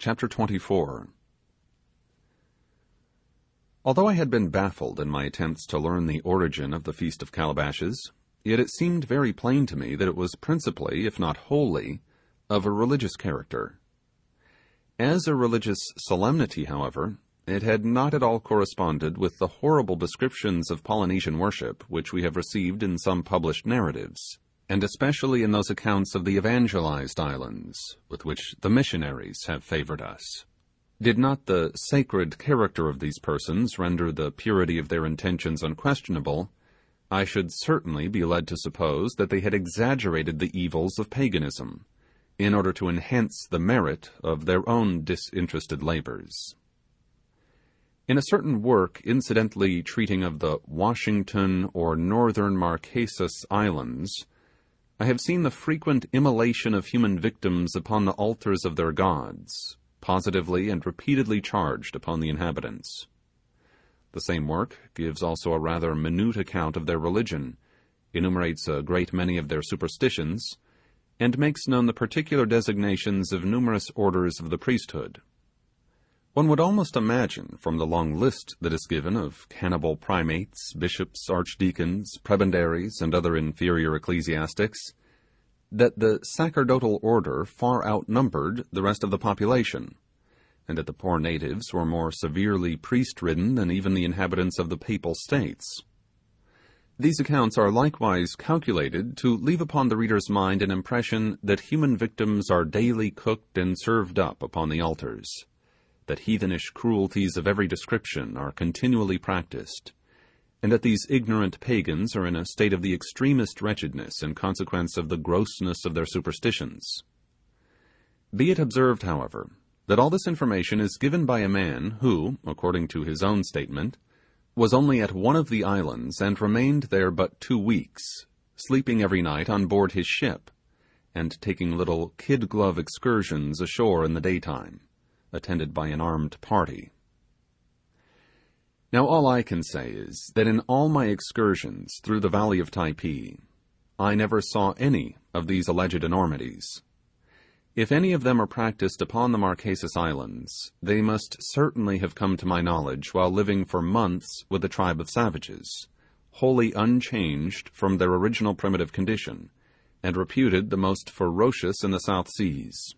Chapter 24. Although I had been baffled in my attempts to learn the origin of the Feast of Calabashes, yet it seemed very plain to me that it was principally, if not wholly, of a religious character. As a religious solemnity, however, it had not at all corresponded with the horrible descriptions of Polynesian worship which we have received in some published narratives, and especially in those accounts of the evangelized islands, with which the missionaries have favoured us. Did not the sacred character of these persons render the purity of their intentions unquestionable, I should certainly be led to suppose that they had exaggerated the evils of paganism, in order to enhance the merit of their own disinterested labours. In a certain work incidentally treating of the Washington or Northern Marquesas Islands, I have seen the frequent immolation of human victims upon the altars of their gods, positively and repeatedly charged upon the inhabitants. The same work gives also a rather minute account of their religion, enumerates a great many of their superstitions, and makes known the particular designations of numerous orders of the priesthood. One would almost imagine, from the long list that is given of cannibal primates, bishops, archdeacons, prebendaries, and other inferior ecclesiastics, that the sacerdotal order far outnumbered the rest of the population, and that the poor natives were more severely priest-ridden than even the inhabitants of the papal states. These accounts are likewise calculated to leave upon the reader's mind an impression that human victims are daily cooked and served up upon the altars, that heathenish cruelties of every description are continually practiced, and that these ignorant pagans are in a state of the extremest wretchedness in consequence of the grossness of their superstitions. Be it observed, however, that all this information is given by a man who, according to his own statement, was only at one of the islands and remained there but 2 weeks, sleeping every night on board his ship, and taking little kid-glove excursions ashore in the daytime, attended by an armed party. Now all I can say is that in all my excursions through the valley of Typee, I never saw any of these alleged enormities. If any of them are practiced upon the Marquesas Islands, they must certainly have come to my knowledge while living for months with a tribe of savages, wholly unchanged from their original primitive condition, and reputed the most ferocious in the South Seas.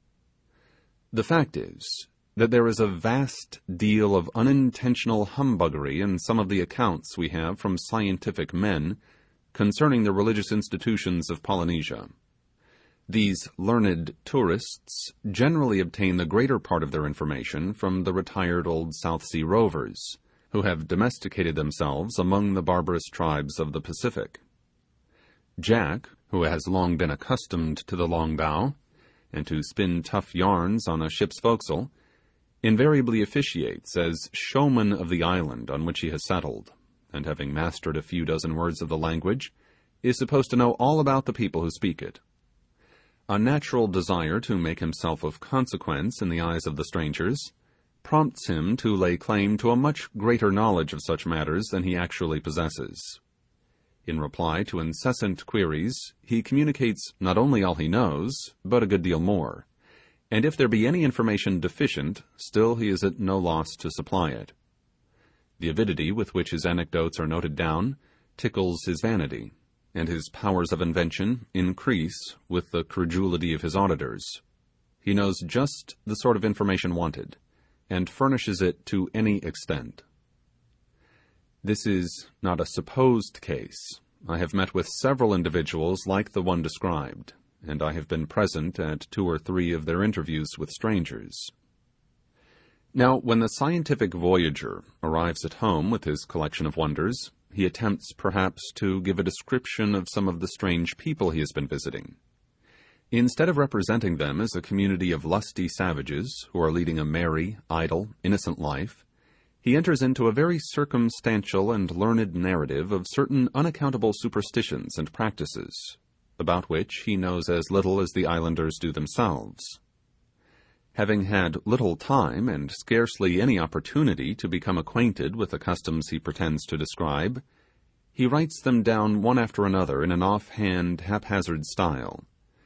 The fact is that there is a vast deal of unintentional humbuggery in some of the accounts we have from scientific men concerning the religious institutions of Polynesia. These learned tourists generally obtain the greater part of their information from the retired old South Sea rovers, who have domesticated themselves among the barbarous tribes of the Pacific. Jack, who has long been accustomed to the long bow, and to spin tough yarns on a ship's forecastle, invariably officiates as showman of the island on which he has settled, and having mastered a few dozen words of the language, is supposed to know all about the people who speak it. A natural desire to make himself of consequence in the eyes of the strangers prompts him to lay claim to a much greater knowledge of such matters than he actually possesses. In reply to incessant queries, he communicates not only all he knows, but a good deal more, and if there be any information deficient, still he is at no loss to supply it. The avidity with which his anecdotes are noted down tickles his vanity, and his powers of invention increase with the credulity of his auditors. He knows just the sort of information wanted, and furnishes it to any extent. This is not a supposed case. I have met with several individuals like the one described, and I have been present at 2 or 3 of their interviews with strangers. Now, when the scientific voyager arrives at home with his collection of wonders, he attempts perhaps to give a description of some of the strange people he has been visiting. Instead of representing them as a community of lusty savages who are leading a merry, idle, innocent life, he enters into a very circumstantial and learned narrative of certain unaccountable superstitions and practices, about which he knows as little as the islanders do themselves. Having had little time and scarcely any opportunity to become acquainted with the customs he pretends to describe, he writes them down one after another in an offhand, haphazard style,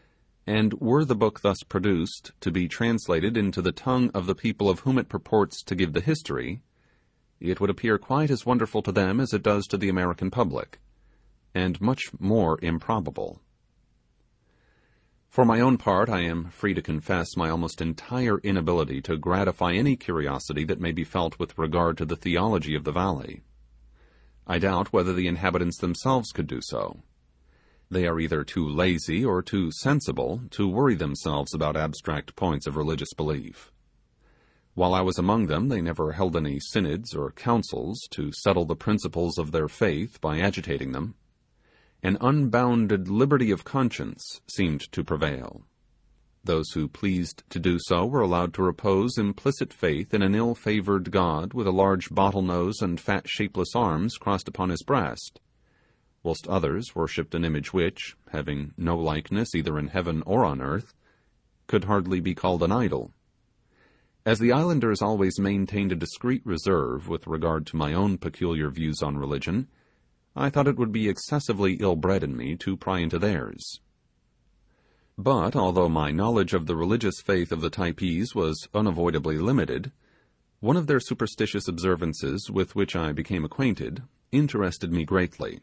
and were the book thus produced to be translated into the tongue of the people of whom it purports to give the history, it would appear quite as wonderful to them as it does to the American public, and much more improbable. For my own part, I am free to confess my almost entire inability to gratify any curiosity that may be felt with regard to the theology of the valley. I doubt whether the inhabitants themselves could do so. They are either too lazy or too sensible to worry themselves about abstract points of religious belief. While I was among them, they never held any synods or councils to settle the principles of their faith by agitating them. An unbounded liberty of conscience seemed to prevail. Those who pleased to do so were allowed to repose implicit faith in an ill-favoured god with a large bottle nose and fat shapeless arms crossed upon his breast, whilst others worshipped an image which, having no likeness either in heaven or on earth, could hardly be called an idol. As the islanders always maintained a discreet reserve with regard to my own peculiar views on religion, I thought it would be excessively ill-bred in me to pry into theirs. But although my knowledge of the religious faith of the Typees was unavoidably limited, one of their superstitious observances with which I became acquainted interested me greatly.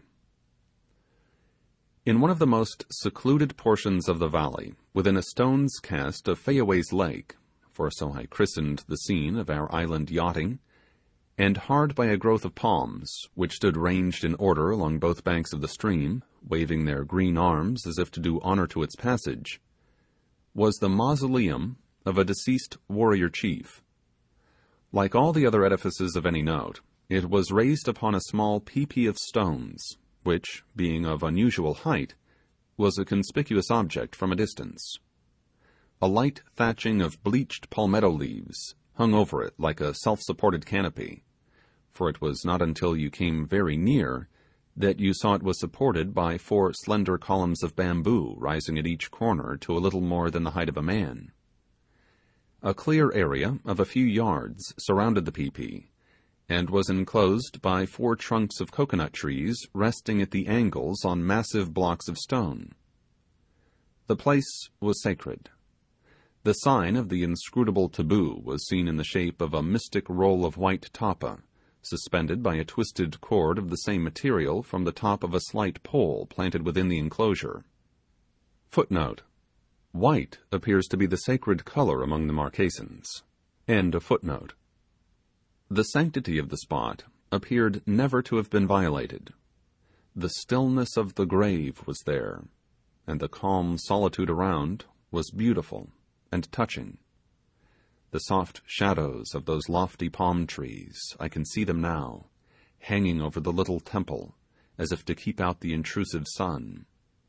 In one of the most secluded portions of the valley, within a stone's cast of Fayaway's Lake, for so I christened the scene of our island yachting, and hard by a growth of palms, which stood ranged in order along both banks of the stream, waving their green arms as if to do honour to its passage, was the mausoleum of a deceased warrior chief. Like all the other edifices of any note, it was raised upon a small peepee of stones, which, being of unusual height, was a conspicuous object from a distance. A light thatching of bleached palmetto leaves hung over it like a self-supported canopy, for it was not until you came very near that you saw it was supported by 4 slender columns of bamboo rising at each corner to a little more than the height of a man. A clear area of a few yards surrounded the peepee, and was enclosed by 4 trunks of coconut trees resting at the angles on massive blocks of stone. The place was sacred. The sign of the inscrutable taboo was seen in the shape of a mystic roll of white tapa, suspended by a twisted cord of the same material from the top of a slight pole planted within the enclosure. Footnote: white appears to be the sacred colour among the Marquesans. End of footnote. The sanctity of the spot appeared never to have been violated. The stillness of the grave was there, and the calm solitude around was beautiful and touching. The soft shadows of those lofty palm trees, I can see them now, hanging over the little temple, as if to keep out the intrusive sun.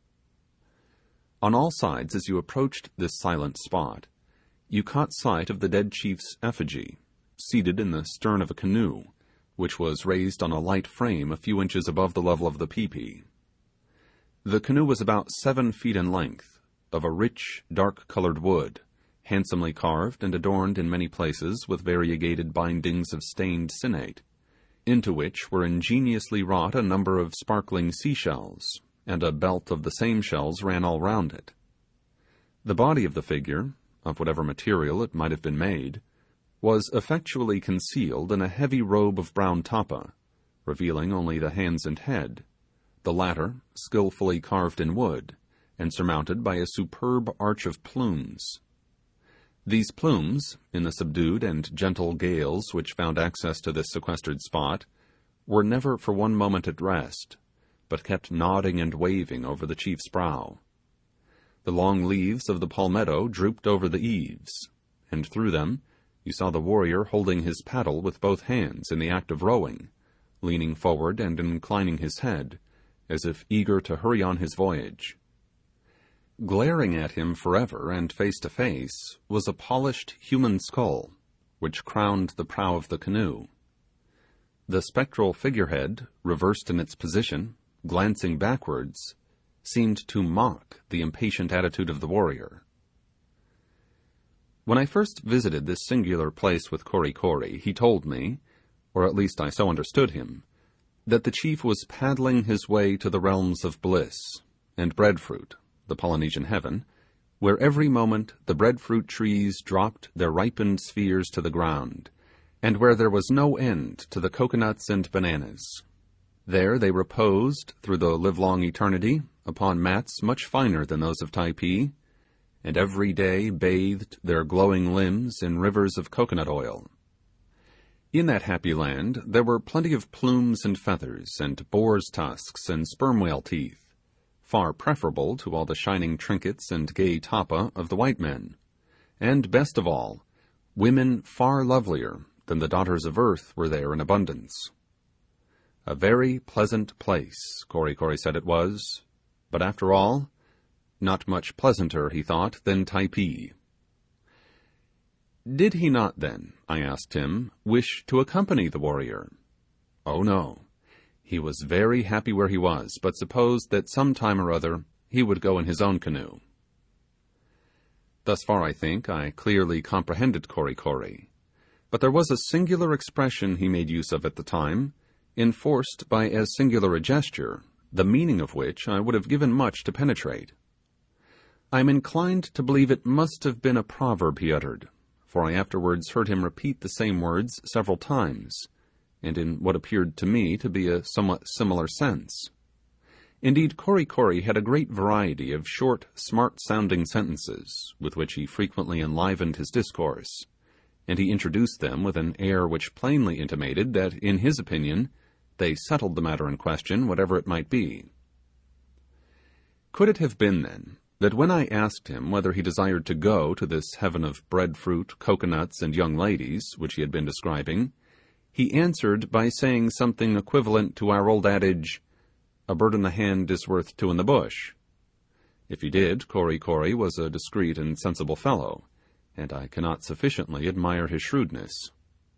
On all sides, as you approached this silent spot, you caught sight of the dead chief's effigy, seated in the stern of a canoe, which was raised on a light frame a few inches above the level of the peepee. The canoe was about 7 feet in length, of a rich, dark-coloured wood, handsomely carved and adorned in many places with variegated bindings of stained sinnate, into which were ingeniously wrought a number of sparkling seashells, and a belt of the same shells ran all round it. The body of the figure, of whatever material it might have been made, was effectually concealed in a heavy robe of brown tapa, revealing only the hands and head, the latter skilfully carved in wood, and surmounted by a superb arch of plumes. These plumes, in the subdued and gentle gales which found access to this sequestered spot, were never for one moment at rest, but kept nodding and waving over the chief's brow. The long leaves of the palmetto drooped over the eaves, and through them you saw the warrior holding his paddle with both hands in the act of rowing, leaning forward and inclining his head, as if eager to hurry on his voyage. Glaring at him forever and face to face was a polished human skull, which crowned the prow of the canoe. The spectral figurehead, reversed in its position, glancing backwards, seemed to mock the impatient attitude of the warrior. When I first visited this singular place with Kory Kory, he told me, or at least I so understood him, that the chief was paddling his way to the realms of bliss, and breadfruit, the Polynesian heaven, where every moment the breadfruit trees dropped their ripened spheres to the ground, and where there was no end to the coconuts and bananas. There they reposed through the livelong eternity upon mats much finer than those of Typee, and every day bathed their glowing limbs in rivers of coconut oil. In that happy land there were plenty of plumes and feathers, and boar's tusks and sperm whale teeth, far preferable to all the shining trinkets and gay tappa of the white men, and best of all, women far lovelier than the daughters of earth were there in abundance. A very pleasant place, Kory Kory said it was, but after all, not much pleasanter, he thought, than Typee. Did he not then, I asked him, wish to accompany the warrior? Oh no. He was very happy where he was, but supposed that some time or other he would go in his own canoe. Thus far, I think, I clearly comprehended Kory Kory, but there was a singular expression he made use of at the time, enforced by as singular a gesture, the meaning of which I would have given much to penetrate. I am inclined to believe it must have been a proverb he uttered, for I afterwards heard him repeat the same words several times, and in what appeared to me to be a somewhat similar sense. Indeed, Kory Kory had a great variety of short, smart-sounding sentences, with which he frequently enlivened his discourse, and he introduced them with an air which plainly intimated that, in his opinion, they settled the matter in question, whatever it might be. Could it have been, then, that when I asked him whether he desired to go to this heaven of breadfruit, coconuts, and young ladies, which he had been describing, he answered by saying something equivalent to our old adage, "A bird in the hand is worth two in the bush"? If he did, Kory Kory was a discreet and sensible fellow, and I cannot sufficiently admire his shrewdness.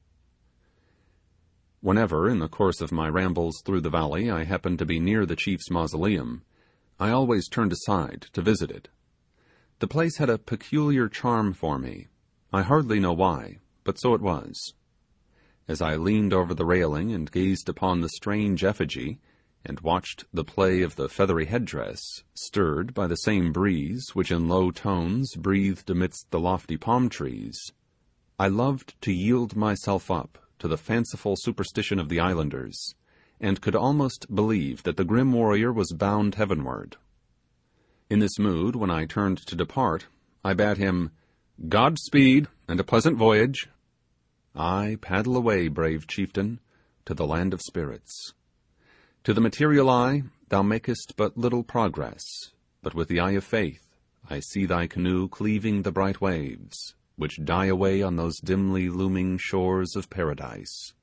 Whenever, in the course of my rambles through the valley, I happened to be near the chief's mausoleum, I always turned aside to visit it. The place had a peculiar charm for me. I hardly know why, but so it was. As I leaned over the railing and gazed upon the strange effigy, and watched the play of the feathery headdress, stirred by the same breeze which in low tones breathed amidst the lofty palm trees, I loved to yield myself up to the fanciful superstition of the islanders, and could almost believe that the grim warrior was bound heavenward. In this mood, when I turned to depart, I bade him "Godspeed, and a pleasant voyage." Aye, paddle away, brave chieftain, to the land of spirits. To the material eye thou makest but little progress, but with the eye of faith I see thy canoe cleaving the bright waves, which die away on those dimly looming shores of paradise.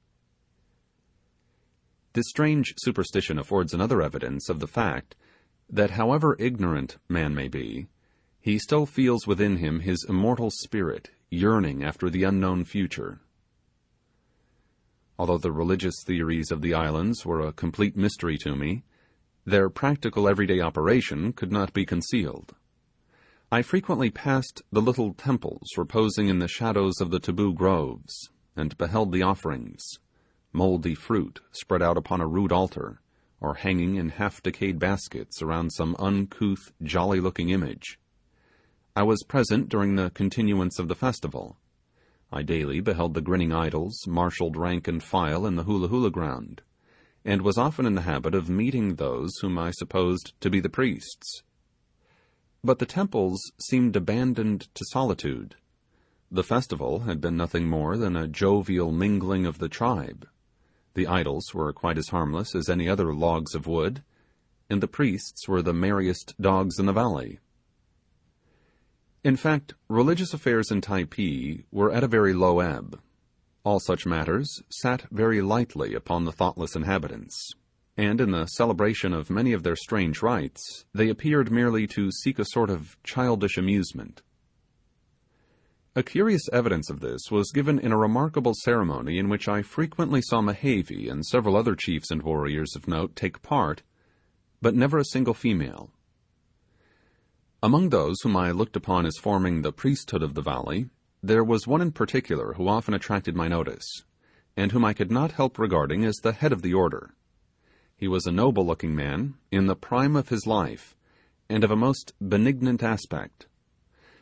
This strange superstition affords another evidence of the fact that however ignorant man may be, he still feels within him his immortal spirit yearning after the unknown future. Although the religious theories of the islands were a complete mystery to me, their practical everyday operation could not be concealed. I frequently passed the little temples reposing in the shadows of the taboo groves, and beheld the offerings, mouldy fruit spread out upon a rude altar, or hanging in half-decayed baskets around some uncouth, jolly-looking image. I was present during the continuance of the festival. I daily beheld the grinning idols marshalled rank and file in the hula-hula ground, and was often in the habit of meeting those whom I supposed to be the priests. But the temples seemed abandoned to solitude. The festival had been nothing more than a jovial mingling of the tribe. The idols were quite as harmless as any other logs of wood, and the priests were the merriest dogs in the valley. In fact, religious affairs in Typee were at a very low ebb. All such matters sat very lightly upon the thoughtless inhabitants, and in the celebration of many of their strange rites, they appeared merely to seek a sort of childish amusement. A curious evidence of this was given in a remarkable ceremony in which I frequently saw Mehevi and several other chiefs and warriors of note take part, but never a single female. Among those whom I looked upon as forming the priesthood of the valley, there was one in particular who often attracted my notice, and whom I could not help regarding as the head of the order. He was a noble-looking man, in the prime of his life, and of a most benignant aspect.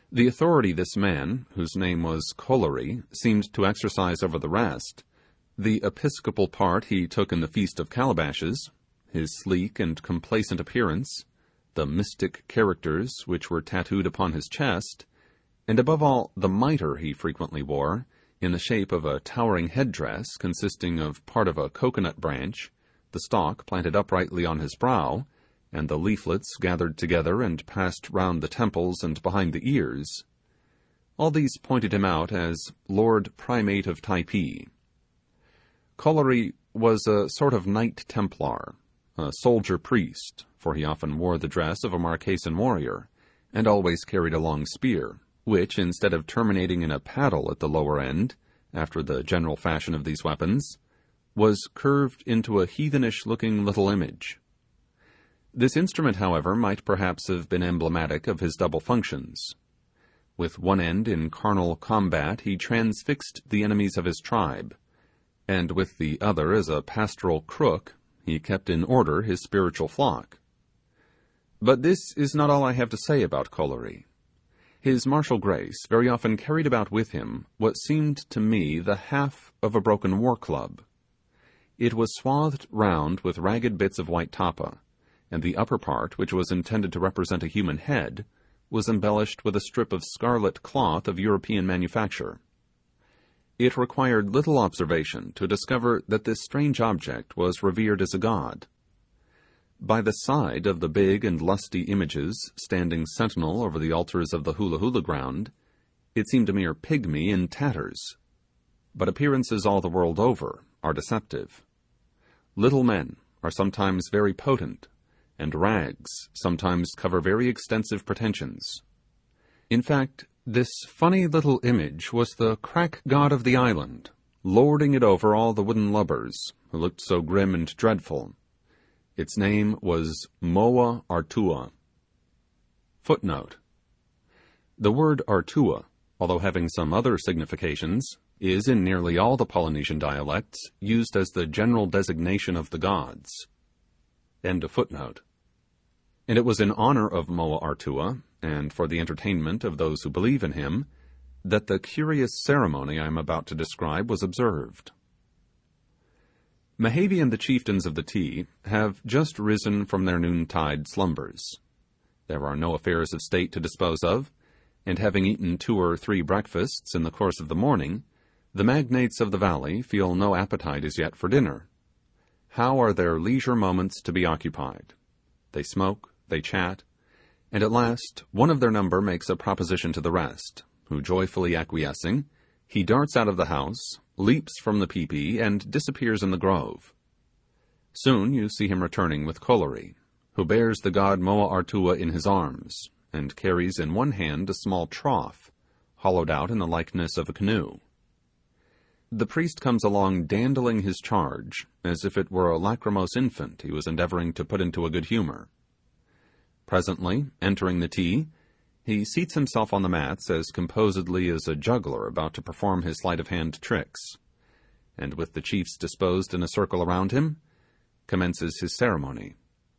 The authority this man, whose name was Kolari, seemed to exercise over the rest, the episcopal part he took in the Feast of Calabashes, his sleek and complacent appearance, the mystic characters which were tattooed upon his chest, and above all the mitre he frequently wore, in the shape of a towering headdress consisting of part of a coconut branch, the stalk planted uprightly on his brow, and the leaflets gathered together and passed round the temples and behind the ears. All these pointed him out as Lord Primate of Typee. Kolari was a sort of Knight Templar, a soldier priest, for he often wore the dress of a Marquesan warrior, and always carried a long spear, which, instead of terminating in a paddle at the lower end, after the general fashion of these weapons, was curved into a heathenish-looking little image. This instrument, however, might perhaps have been emblematic of his double functions. With one end in carnal combat he transfixed the enemies of his tribe, and with the other as a pastoral crook he kept in order his spiritual flock. But this is not all I have to say about Kolari. His martial grace very often carried about with him what seemed to me the half of a broken war club. It was swathed round with ragged bits of white tapa, and the upper part, which was intended to represent a human head, was embellished with a strip of scarlet cloth of European manufacture. It required little observation to discover that this strange object was revered as a god. By the side of the big and lusty images standing sentinel over the altars of the Hula Hula ground, it seemed a mere pygmy in tatters. But appearances all the world over are deceptive. Little men are sometimes very potent, and rags sometimes cover very extensive pretensions. In fact, this funny little image was the crack god of the island, lording it over all the wooden lubbers, who looked so grim and dreadful. Its name was Moa Artua. Footnote: the word Artua, although having some other significations, is in nearly all the Polynesian dialects used as the general designation of the gods. End of footnote. And it was in honor of Moa Artua, and for the entertainment of those who believe in him, that the curious ceremony I am about to describe was observed. Mehavi and the chieftains of the Ti have just risen from their noontide slumbers. There are no affairs of state to dispose of, and having eaten 2 or 3 breakfasts in the course of the morning, the magnates of the valley feel no appetite as yet for dinner. How are their leisure moments to be occupied? They smoke, they chat, and at last one of their number makes a proposition to the rest, who, joyfully acquiescing, he darts out of the house, leaps from the peepee, and disappears in the grove. Soon you see him returning with Kolari, who bears the god Moa Artua in his arms, and carries in one hand a small trough, hollowed out in the likeness of a canoe. The priest comes along dandling his charge, as if it were a lachrymose infant he was endeavouring to put into a good humour. Presently, entering the Ti, he seats himself on the mats as composedly as a juggler about to perform his sleight-of-hand tricks, and with the chiefs disposed in a circle around him, commences his ceremony.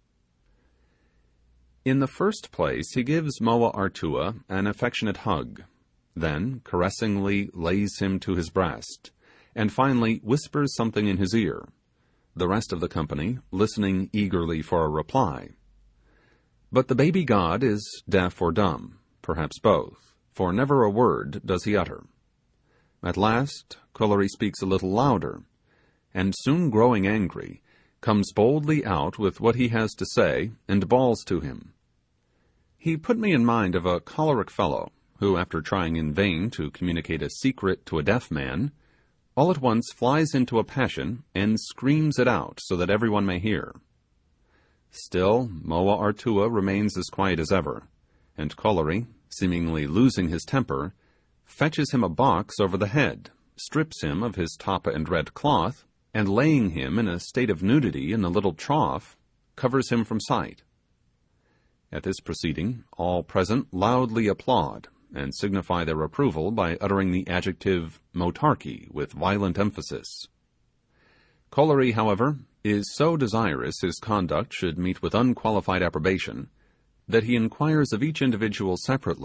In the first place he gives Moa Artua an affectionate hug, then caressingly lays him to his breast, and finally whispers something in his ear, the rest of the company listening eagerly for a reply. But the baby god is deaf or dumb, perhaps both, for never a word does he utter. At last Kolari speaks a little louder, and soon growing angry, comes boldly out with what he has to say, and bawls to him. He put me in mind of a choleric fellow, who, after trying in vain to communicate a secret to a deaf man, all at once flies into a passion and screams it out so that everyone may hear. Still, Moa Artua remains as quiet as ever, and Kolari, seemingly losing his temper, fetches him a box over the head, strips him of his tapa and red cloth, and laying him in a state of nudity in the little trough, covers him from sight. At this proceeding, all present loudly applaud, and signify their approval by uttering the adjective motarchy with violent emphasis. Kolari, however, is so desirous his conduct should meet with unqualified approbation, that he inquires of each individual separately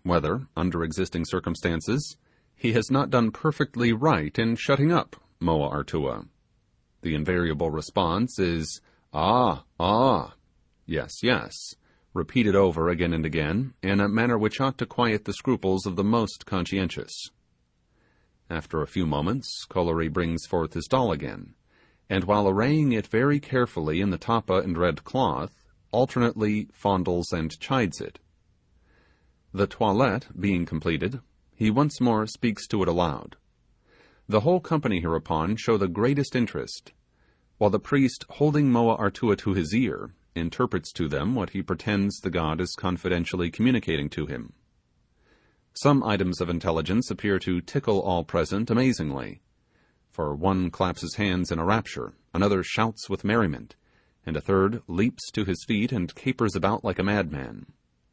whether, under existing circumstances, he has not done perfectly right in shutting up Moa Artua. The invariable response is, "Ah, ah, yes, yes," repeated over again and again, in a manner which ought to quiet the scruples of the most conscientious. After a few moments, Kolory brings forth his doll again, and while arraying it very carefully in the tappa and red cloth, alternately fondles and chides it. The toilette being completed, he once more speaks to it aloud. The whole company hereupon show the greatest interest, while the priest, holding Moa Artua to his ear, interprets to them what he pretends the god is confidentially communicating to him. Some items of intelligence appear to tickle all present amazingly, for one claps his hands in a rapture, another shouts with merriment, and a third leaps to his feet and capers about like a madman.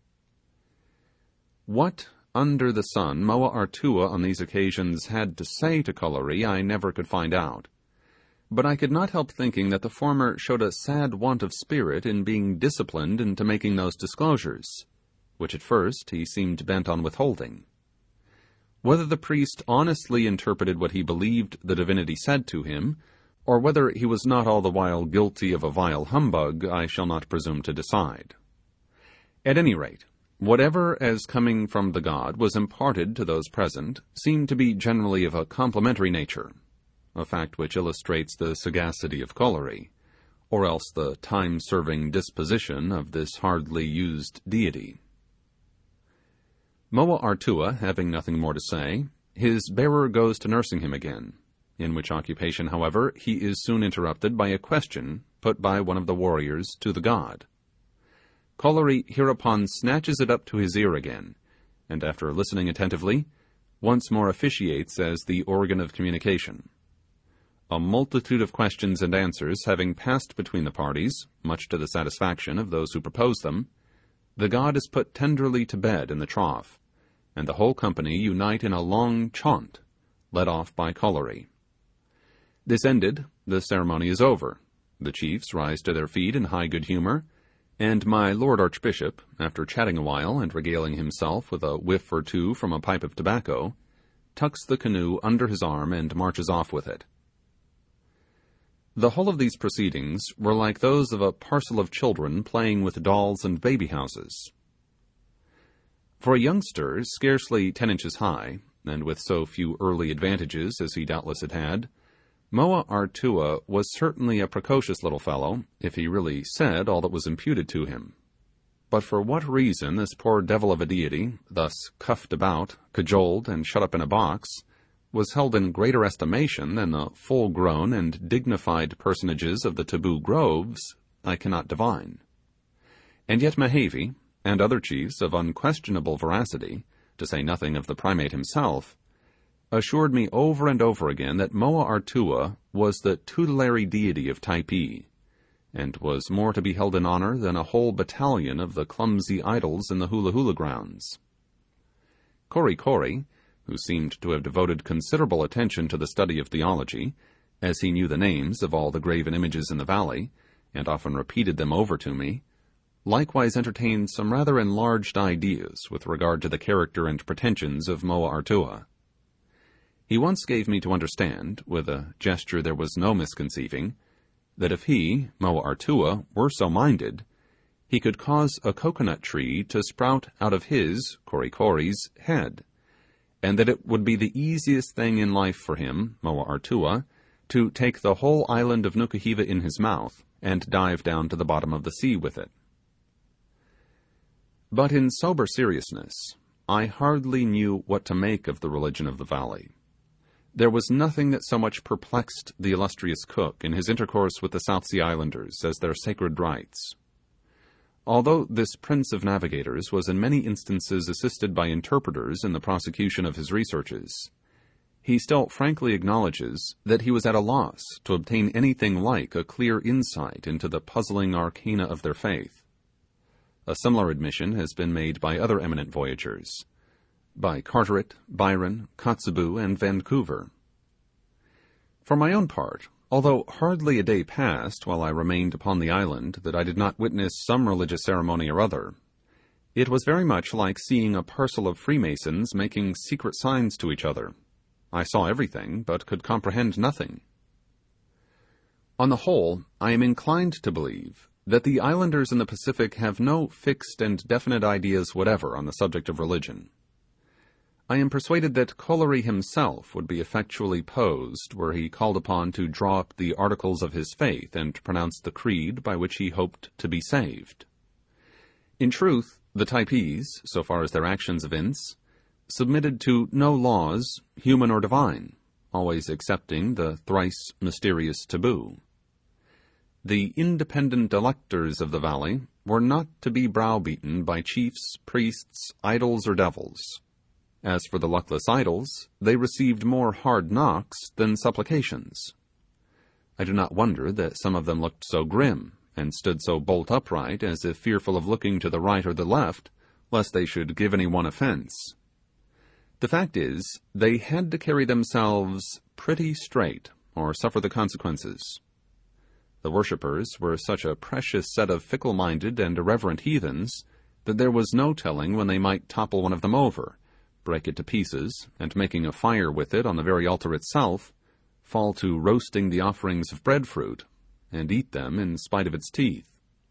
What under the sun Moa Artua on these occasions had to say to Kolory I never could find out, but I could not help thinking that the former showed a sad want of spirit in being disciplined into making those disclosures, which at first he seemed bent on withholding. Whether the priest honestly interpreted what he believed the divinity said to him, or whether he was not all the while guilty of a vile humbug, I shall not presume to decide. At any rate, whatever as coming from the god was imparted to those present seemed to be generally of a complimentary nature, a fact which illustrates the sagacity of Kolory, or else the time-serving disposition of this hardly used deity. Moa Artua having nothing more to say, his bearer goes to nursing him again, in which occupation, however, he is soon interrupted by a question put by one of the warriors to the god. Kolory hereupon snatches it up to his ear again, and after listening attentively, once more officiates as the organ of communication. A multitude of questions and answers having passed between the parties, much to the satisfaction of those who propose them, the god is put tenderly to bed in the trough, and the whole company unite in a long chaunt, led off by Kolory. This ended, the ceremony is over, the chiefs rise to their feet in high good humour, and my Lord Archbishop, after chatting a while and regaling himself with a whiff or two from a pipe of tobacco, tucks the canoe under his arm and marches off with it. The whole of these proceedings were like those of a parcel of children playing with dolls and baby houses. For a youngster scarcely 10 inches high, and with so few early advantages as he doubtless had had, Moa Artua was certainly a precocious little fellow, if he really said all that was imputed to him. But for what reason this poor devil of a deity, thus cuffed about, cajoled, and shut up in a box, was held in greater estimation than the full-grown and dignified personages of the Taboo Groves, I cannot divine. And yet Mehavi, and other chiefs of unquestionable veracity, to say nothing of the primate himself, assured me over and over again that Moa Artua was the tutelary deity of Typee, and was more to be held in honour than a whole battalion of the clumsy idols in the Hula Hula grounds. Kory Kory, who seemed to have devoted considerable attention to the study of theology, as he knew the names of all the graven images in the valley, and often repeated them over to me, likewise entertained some rather enlarged ideas with regard to the character and pretensions of Moa Artua. He once gave me to understand, with a gesture there was no misconceiving, that if he, Moa Artua, were so minded, he could cause a coconut tree to sprout out of his, Kory Kory's, head, and that it would be the easiest thing in life for him, Moa Artua, to take the whole island of Nukuhiva in his mouth, and dive down to the bottom of the sea with it. But in sober seriousness, I hardly knew what to make of the religion of the valley. There was nothing that so much perplexed the illustrious Cook in his intercourse with the South Sea Islanders as their sacred rites. Although this prince of navigators was in many instances assisted by interpreters in the prosecution of his researches, he still frankly acknowledges that he was at a loss to obtain anything like a clear insight into the puzzling arcana of their faith. A similar admission has been made by other eminent voyagers, by Carteret, Byron, Kotzebue, and Vancouver. For my own part, although hardly a day passed while I remained upon the island that I did not witness some religious ceremony or other, It was very much like seeing a parcel of Freemasons making secret signs to each other. I saw everything, but could comprehend nothing. On the whole, I am inclined to believe that the islanders in the Pacific have no fixed and definite ideas whatever on the subject of religion. I am persuaded that Collery himself would be effectually posed were he called upon to draw up the articles of his faith and pronounce the creed by which he hoped to be saved. In truth, the Typees, so far as their actions evince, submitted to no laws, human or divine, always accepting the thrice mysterious taboo. The independent electors of the valley were not to be browbeaten by chiefs, priests, idols, or devils. As for the luckless idols, they received more hard knocks than supplications. I do not wonder that some of them looked so grim, and stood so bolt upright as if fearful of looking to the right or the left, lest they should give any one offence. The fact is, they had to carry themselves pretty straight, or suffer the consequences. The worshippers were such a precious set of fickle-minded and irreverent heathens that there was no telling when they might topple one of them over, break it to pieces, and making a fire with it on the very altar itself, fall to roasting the offerings of breadfruit, and eat them in spite of its teeth.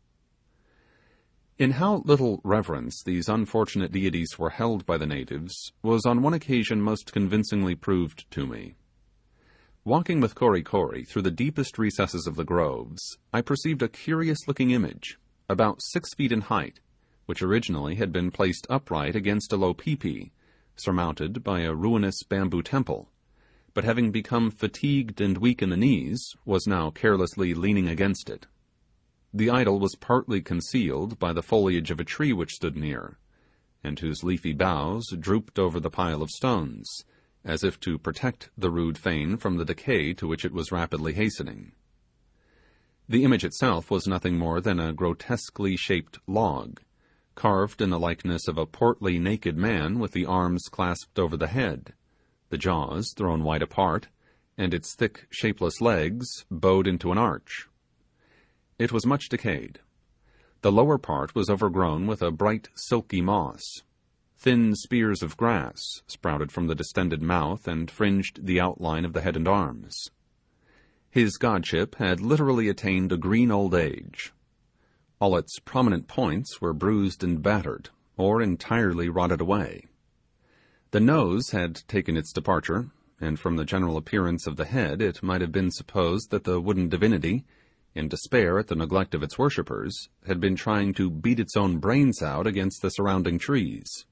In how little reverence these unfortunate deities were held by the natives was on one occasion most convincingly proved to me. Walking with Kory Kory through the deepest recesses of the groves, I perceived a curious-looking image, about 6 feet in height, which originally had been placed upright against a low peepee, surmounted by a ruinous bamboo temple, but having become fatigued and weak in the knees, was now carelessly leaning against it. The idol was partly concealed by the foliage of a tree which stood near, and whose leafy boughs drooped over the pile of stones, as if to protect the rude fane from the decay to which it was rapidly hastening. The image itself was nothing more than a grotesquely shaped log, carved in the likeness of a portly naked man with the arms clasped over the head, the jaws thrown wide apart, and its thick shapeless legs bowed into an arch. It was much decayed. The lower part was overgrown with a bright silky moss. Thin spears of grass sprouted from the distended mouth and fringed the outline of the head and arms. His godship had literally attained a green old age. All its prominent points were bruised and battered, or entirely rotted away. The nose had taken its departure, and from the general appearance of the head it might have been supposed that the wooden divinity, in despair at the neglect of its worshippers, had been trying to beat its own brains out against the surrounding trees.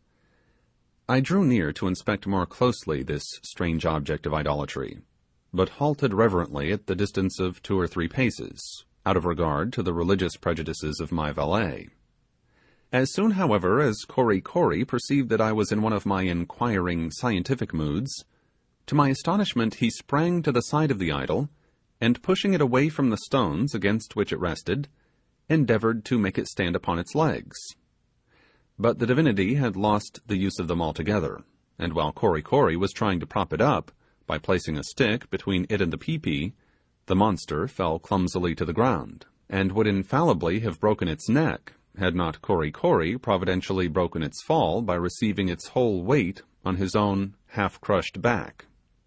I drew near to inspect more closely this strange object of idolatry, but halted reverently at the distance of 2 or 3 paces, out of regard to the religious prejudices of my valet. As soon, however, as Kory Kory perceived that I was in one of my inquiring scientific moods, to my astonishment he sprang to the side of the idol, and pushing it away from the stones against which it rested, endeavoured to make it stand upon its legs. But the divinity had lost the use of them altogether, and while Kory Kory was trying to prop it up by placing a stick between it and the peepee, the monster fell clumsily to the ground, and would infallibly have broken its neck, had not Kory Kory providentially broken its fall by receiving its whole weight on his own half-crushed back.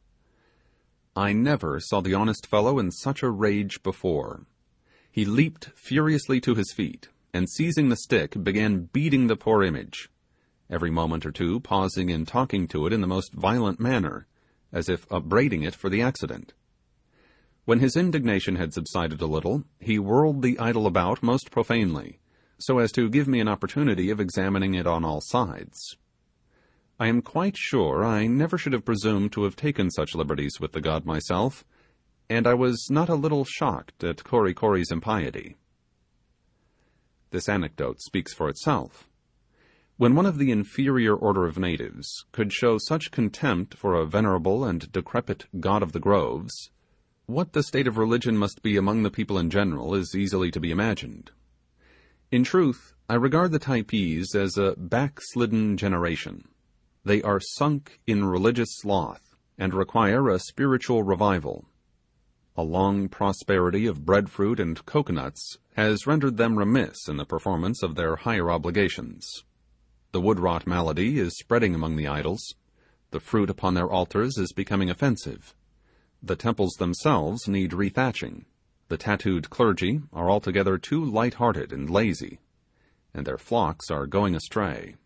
I never saw the honest fellow in such a rage before. He leaped furiously to his feet, and seizing the stick, began beating the poor image, every moment or two pausing and talking to it in the most violent manner, as if upbraiding it for the accident. When his indignation had subsided a little, he whirled the idol about most profanely, so as to give me an opportunity of examining it on all sides. I am quite sure I never should have presumed to have taken such liberties with the god myself, and I was not a little shocked at Kory Kory's impiety. This anecdote speaks for itself. When one of the inferior order of natives could show such contempt for a venerable and decrepit god of the groves, what the state of religion must be among the people in general is easily to be imagined. In truth, I regard the Typees as a backslidden generation. They are sunk in religious sloth, and require a spiritual revival. A long prosperity of breadfruit and coconuts has rendered them remiss in the performance of their higher obligations. The wood rot malady is spreading among the idols, the fruit upon their altars is becoming offensive, the temples themselves need rethatching, the tattooed clergy are altogether too light-hearted and lazy, and their flocks are going astray.